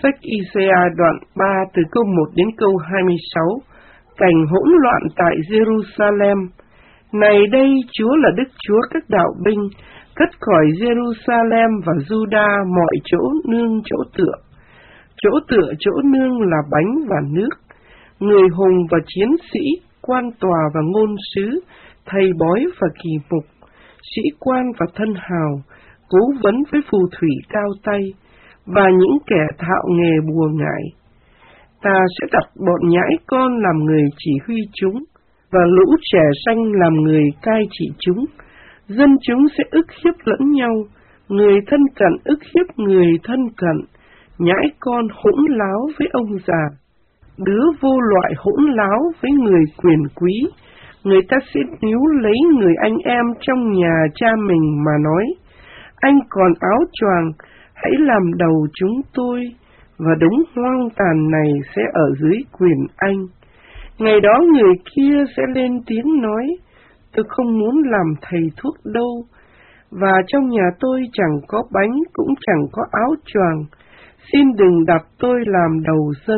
Sách Isaiah đoạn 3 từ câu 1 đến câu 26. Cảnh hỗn loạn tại Jerusalem. Này đây, Chúa là Đức Chúa các đạo binh, cất khỏi Jerusalem và Juda mọi chỗ nương chỗ tựa. Chỗ tựa chỗ nương là bánh và nước, người hùng và chiến sĩ, quan tòa và ngôn sứ, thầy bói và kỳ mục, sĩ quan và thân hào, cố vấn với phù thủy cao tay, và những kẻ thạo nghề bùa ngải. Ta sẽ đặt bọn nhãi con làm người chỉ huy chúng, và lũ trẻ sanh làm người cai trị chúng. Dân chúng sẽ ức hiếp lẫn nhau, người thân cận ức hiếp người thân cận, nhãi con hỗn láo với ông già, đứa vô loại hỗn láo với người quyền quý. Người ta sẽ níu lấy người anh em trong nhà cha mình mà nói: anh còn áo choàng, hãy làm đầu chúng tôi, và đống hoang tàn này sẽ ở dưới quyền anh. Ngày đó người kia sẽ lên tiếng nói: tôi không muốn làm thầy thuốc đâu, và trong nhà tôi chẳng có bánh cũng chẳng có áo choàng, xin đừng đặt tôi làm đầu dân.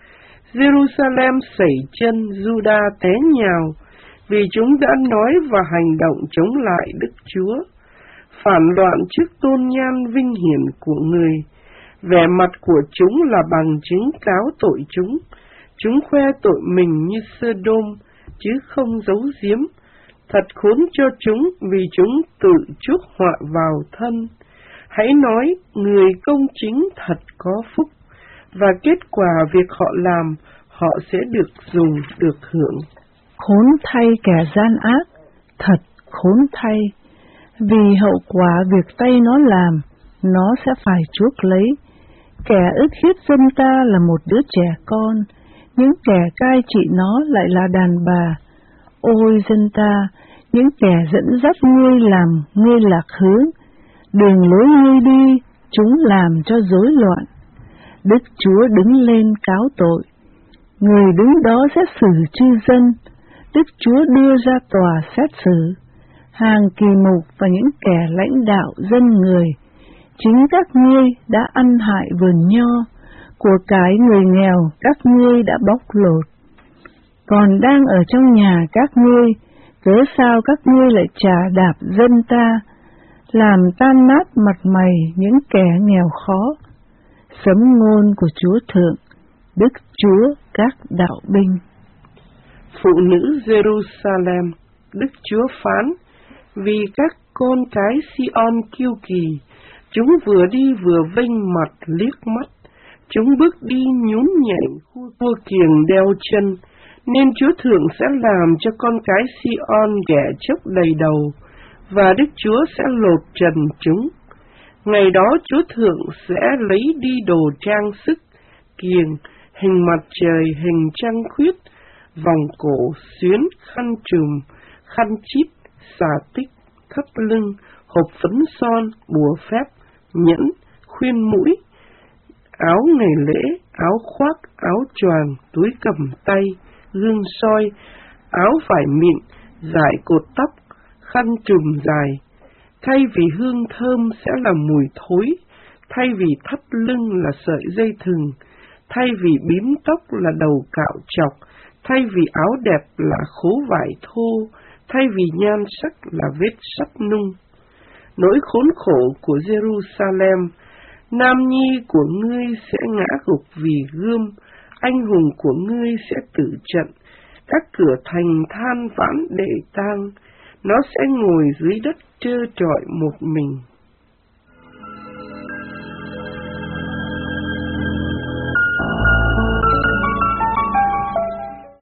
Jerusalem sẩy chân, Juda té nhào, vì chúng đã nói và hành động chống lại Đức Chúa, phản loạn trước tôn nhan vinh hiển của người. Vẻ mặt của chúng là bằng chứng cáo tội chúng. Chúng khoe tội mình như Sodom, chứ không giấu giếm. Thật khốn cho chúng, vì chúng tự chuốc họa vào thân. Hãy nói, người công chính thật có phúc, và kết quả việc họ làm, họ sẽ được dùng, được hưởng. Khốn thay kẻ gian ác, thật khốn thay, vì hậu quả việc tay nó làm, nó sẽ phải chuốc lấy. Kẻ ức hiếp dân ta là một đứa trẻ con, những kẻ cai trị nó lại là đàn bà. Ôi dân ta, những kẻ dẫn dắt ngươi làm ngươi lạc hướng, đường lối ngươi đi, chúng làm cho rối loạn. Đức Chúa đứng lên cáo tội, người đứng đó xét xử chư dân. Đức Chúa đưa ra tòa xét xử hàng kỳ mục và những kẻ lãnh đạo dân người. Chính các ngươi đã ăn hại vườn nho, của cái người nghèo các ngươi đã bóc lột. Còn đang ở trong nhà các ngươi, cớ sao các ngươi lại trà đạp dân ta, làm tan nát mặt mày những kẻ nghèo khó? Sấm ngôn của Chúa Thượng, Đức Chúa các đạo binh. Phụ nữ Jerusalem, Đức Chúa phán: vì các con cái Sion kiêu kỳ, chúng vừa đi vừa vênh mặt liếc mắt, chúng bước đi nhún nhảy khua kiềng đeo chân, nên Chúa Thượng sẽ làm cho con cái Sion ghẻ chốc đầy đầu, và Đức Chúa sẽ lột trần chúng. Ngày đó Chúa Thượng sẽ lấy đi đồ trang sức, kiềng, hình mặt trời, hình trăng khuyết, vòng cổ, xuyến, khăn trùm, khăn chít, xà tích, thắt lưng, hộp phấn son, bùa phép, nhẫn, khuyên mũi, áo ngày lễ, áo khoác, áo choàng, túi cầm tay, gương soi, áo vải mịn, dải cột tóc, khăn trùm dài. Thay vì hương thơm sẽ là mùi thối, thay vì thắt lưng là sợi dây thừng, thay vì bím tóc là đầu cạo chọc, thay vì áo đẹp là khố vải thô, thay vì nhan sắc là vết sắt nung. Nỗi khốn khổ của Jerusalem, nam nhi của ngươi sẽ ngã gục vì gươm, anh hùng của ngươi sẽ tử trận, các cửa thành than vãn để tang, nó sẽ ngồi dưới đất trơ trọi một mình.